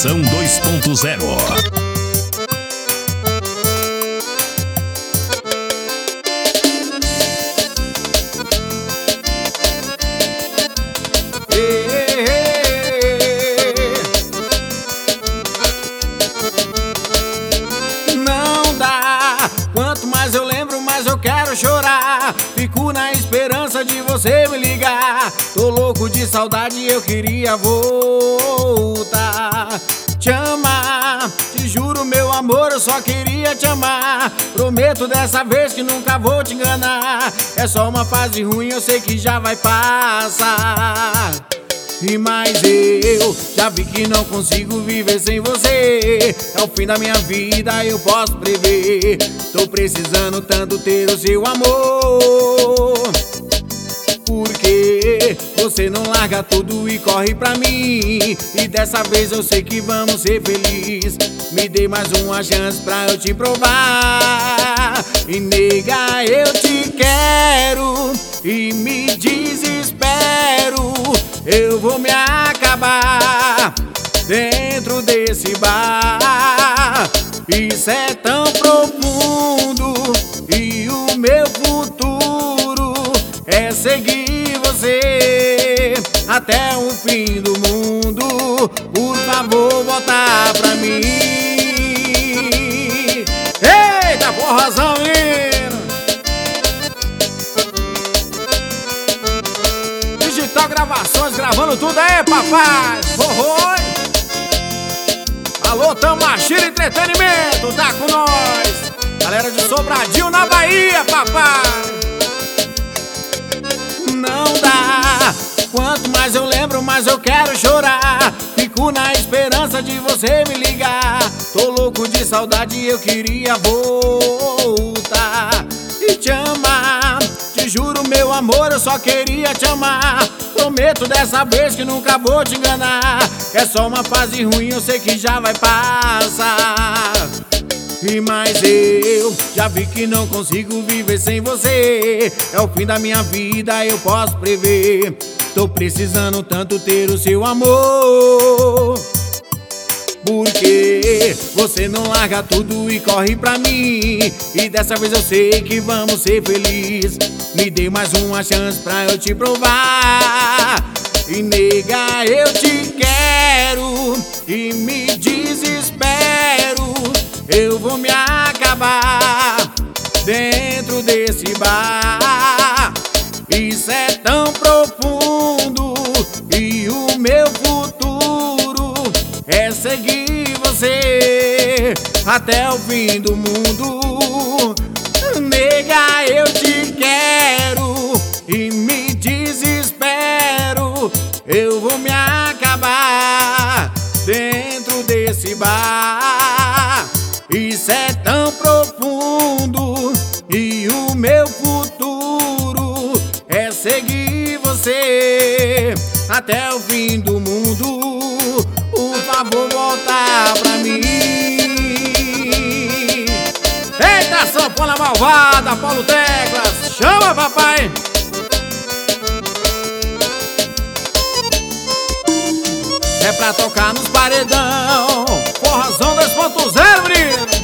Versão 2.0. Não dá, quanto mais eu lembro, mais eu quero chorar. Fico na esperança de você me ligar. Tô louco de saudade, eu queria voltar. Te amar, te juro meu amor, eu só queria te amar. Prometo dessa vez que nunca vou te enganar. É só uma fase ruim, eu sei que já vai passar. Mas eu já vi que não consigo viver sem você. É o fim da minha vida, eu posso prever. Tô precisando tanto ter o seu amor. Porque você não larga tudo e corre pra mim. E dessa vez eu sei que vamos ser felizes. Me dê mais uma chance pra eu te provar. E nega, eu te quero e me desespero. Eu vou me acabar dentro desse bar. Isso é tão profundo e o meu futuro é seguir você até o fim do mundo. Por favor, volta pra mim. Eita, porrazão, menino! Digital Gravações, gravando tudo aí, papai! Oi! Alô, Tamachira Entretenimento, tá com nós! Galera de Sobradinho na Bahia, papai! Não dá, quanto mais eu lembro, mais eu quero chorar. Fico na esperança de você me ligar. Tô louco de saudade, eu queria voltar e te amar. Te juro meu amor, eu só queria te amar. Prometo dessa vez que nunca vou te enganar. É só uma fase ruim, eu sei que já vai passar. Mas eu já vi que não consigo viver sem você. É o fim da minha vida, eu posso prever. Tô precisando tanto ter o seu amor. Porque você não larga tudo e corre pra mim. E dessa vez eu sei que vamos ser felizes. Me dê mais uma chance pra eu te provar. E nega, eu te quero e me desespero. Eu vou me acabar dentro desse bar. Isso é tão profundo e o meu futuro é seguir você até o fim do mundo. Nega, eu te quero e me desespero. Eu vou me acabar dentro desse bar. Isso é tão profundo e o meu futuro é seguir você até o fim do mundo. Por favor, volta pra mim. Eita, sanfona malvada, Paulo Teclas, chama, papai. É pra tocar nos paredão, Porrazão 2.0, menino.